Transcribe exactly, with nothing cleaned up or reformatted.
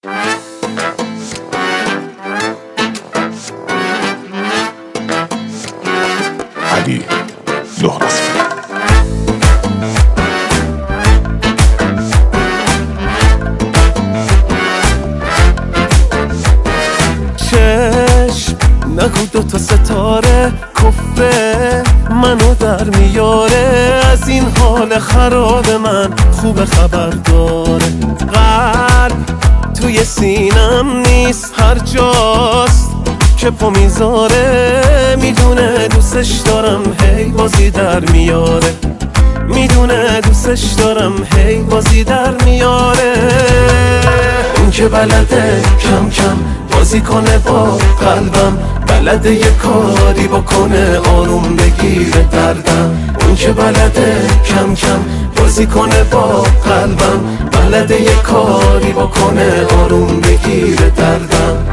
علی لهراسفی. چشم نگو دوتا ستاره کفره منو در میاره، از این حال خراب من خوب خبر داره. قلب توی سینم نیست، هر جاست که پا میذاره، میدونه دوستش دارم هی بازی در میاره، میدونه دوستش دارم هی بازی در میاره. اون که بلده کم کم بازی کنه با قلبم، بلده یه کاری بکنه آروم بگیره دردم. اون که بلده کم کم بازی کنه با قلبم، بلده یه کاری بکنه آروم بگیره دردم.